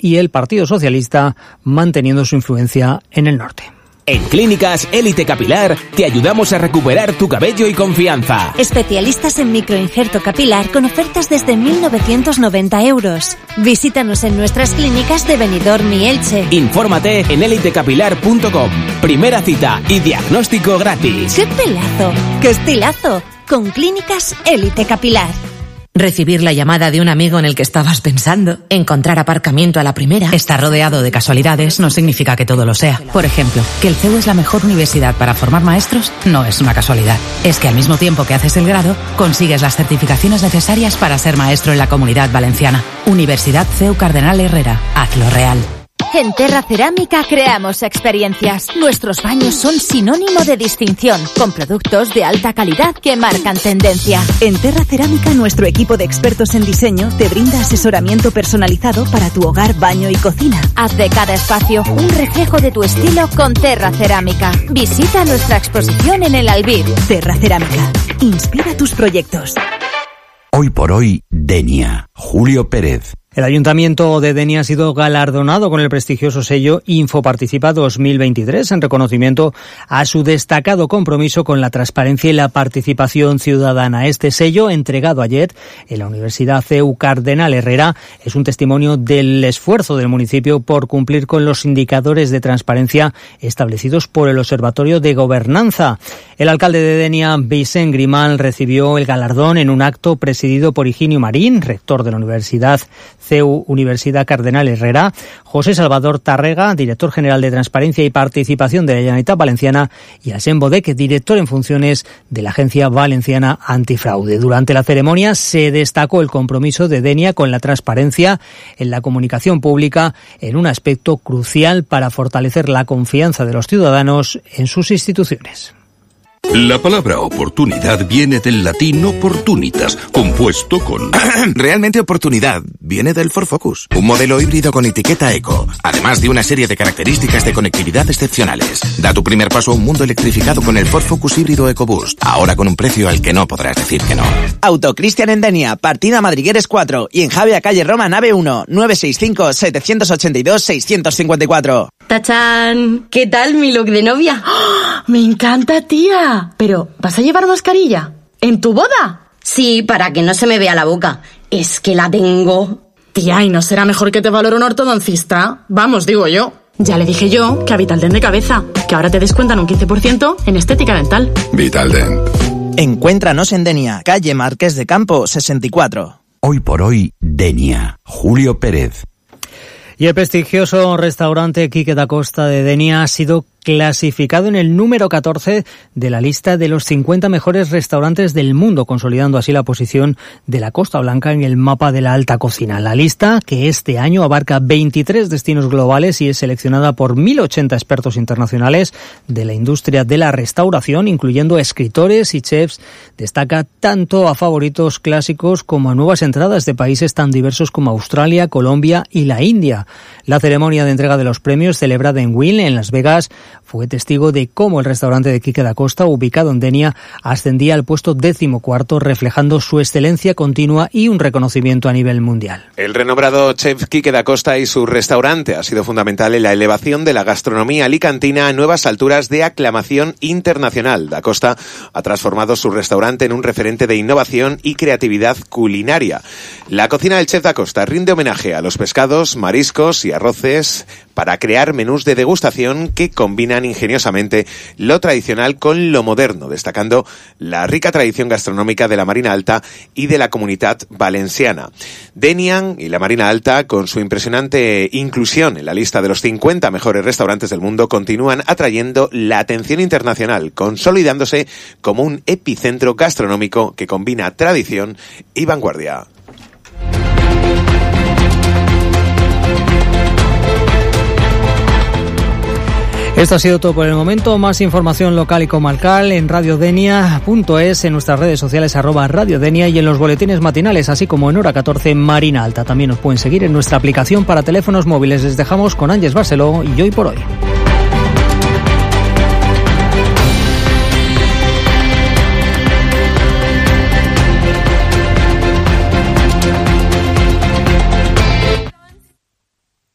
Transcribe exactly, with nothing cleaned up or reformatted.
y el Partido Socialista manteniendo su influencia en el norte. En Clínicas Élite Capilar te ayudamos a recuperar tu cabello y confianza. Especialistas en microinjerto capilar con ofertas desde mil novecientos noventa euros. Visítanos en nuestras clínicas de Benidorm y Elche. Infórmate en élite capilar punto com. Primera cita y diagnóstico gratis. ¡Qué pelazo! ¡Qué estilazo! Con Clínicas Élite Capilar. Recibir la llamada de un amigo en el que estabas pensando, encontrar aparcamiento a la primera, estar rodeado de casualidades no significa que todo lo sea. Por ejemplo, que el C E U es la mejor universidad para formar maestros no es una casualidad. Es que al mismo tiempo que haces el grado, consigues las certificaciones necesarias para ser maestro en la Comunidad Valenciana. Universidad C E U Cardenal Herrera. Hazlo real. En Terra Cerámica creamos experiencias. Nuestros baños son sinónimo de distinción, con productos de alta calidad que marcan tendencia. En Terra Cerámica, nuestro equipo de expertos en diseño te brinda asesoramiento personalizado para tu hogar, baño y cocina. Haz de cada espacio un reflejo de tu estilo con Terra Cerámica. Visita nuestra exposición en el Albir. Terra Cerámica. Inspira tus proyectos. Hoy por hoy, Denia. Julio Pérez. El Ayuntamiento de Denia ha sido galardonado con el prestigioso sello Infoparticipa dos mil veintitrés en reconocimiento a su destacado compromiso con la transparencia y la participación ciudadana. Este sello, entregado ayer en la Universidad C E U Cardenal Herrera, es un testimonio del esfuerzo del municipio por cumplir con los indicadores de transparencia establecidos por el Observatorio de Gobernanza. El alcalde de Denia, Vicent Grimal, recibió el galardón en un acto presidido por Higinio Marín, rector de la Universidad C E U Universidad Cardenal Herrera, José Salvador Tárrega, director general de Transparencia y Participación de la Generalitat Valenciana, y Alsen Bodec, director en funciones de la Agencia Valenciana Antifraude. Durante la ceremonia se destacó el compromiso de Denia con la transparencia en la comunicación pública en un aspecto crucial para fortalecer la confianza de los ciudadanos en sus instituciones. La palabra oportunidad viene del latín opportunitas, compuesto con... Realmente oportunidad viene del Ford Focus, un modelo híbrido con etiqueta eco, además de una serie de características de conectividad excepcionales. Da tu primer paso a un mundo electrificado con el Ford Focus híbrido EcoBoost, ahora con un precio al que no podrás decir que no. Auto Cristian en Denia, partida Madrigueres cuatro y en Javea calle Roma nave uno, nueve seis cinco, siete ocho dos, seis cinco cuatro. ¡Tachán! ¿Qué tal mi look de novia? ¡Oh! ¡Me encanta, tía! Pero, ¿vas a llevar mascarilla? ¿En tu boda? Sí, para que no se me vea la boca. Es que la tengo. Tía, ¿y no será mejor que te valore un ortodoncista? Vamos, digo yo. Ya le dije yo que a Vitalden de cabeza, que ahora te descuentan un quince por ciento en estética dental. Vitalden. Encuéntranos en Denia, calle Marqués de Campo sesenta y cuatro. Hoy por hoy, Denia. Julio Pérez. Y el prestigioso restaurante Quique da Costa de Denia ha sido clasificado en el número catorce de la lista de los cincuenta mejores restaurantes del mundo, consolidando así la posición de la Costa Blanca en el mapa de la alta cocina. La lista, que este año abarca veintitrés destinos globales y es seleccionada por mil ochenta expertos internacionales de la industria de la restauración, incluyendo escritores y chefs, destaca tanto a favoritos clásicos como a nuevas entradas de países tan diversos como Australia, Colombia y la India. La ceremonia de entrega de los premios, celebrada en Wynn, en Las Vegas, fue testigo de cómo el restaurante de Quique da Costa, ubicado en Denia, ascendía al puesto decimocuarto, reflejando su excelencia continua y un reconocimiento a nivel mundial. El renombrado chef Quique da Costa y su restaurante ha sido fundamental en la elevación de la gastronomía alicantina a nuevas alturas de aclamación internacional. Da Costa ha transformado su restaurante en un referente de innovación y creatividad culinaria. La cocina del chef da Costa rinde homenaje a los pescados, mariscos y arroces para crear menús de degustación que combinan ingeniosamente lo tradicional con lo moderno, destacando la rica tradición gastronómica de la Marina Alta y de la Comunidad Valenciana. Denia y la Marina Alta, con su impresionante inclusión en la lista de los cincuenta mejores restaurantes del mundo, continúan atrayendo la atención internacional, consolidándose como un epicentro gastronómico que combina tradición y vanguardia. Esto ha sido todo por el momento. Más información local y comarcal en radiodenia punto es, en nuestras redes sociales arroba radiodenia y en los boletines matinales, así como en Hora catorce Marina Alta. También nos pueden seguir en nuestra aplicación para teléfonos móviles. Les dejamos con Ángeles Barceló y Hoy por Hoy.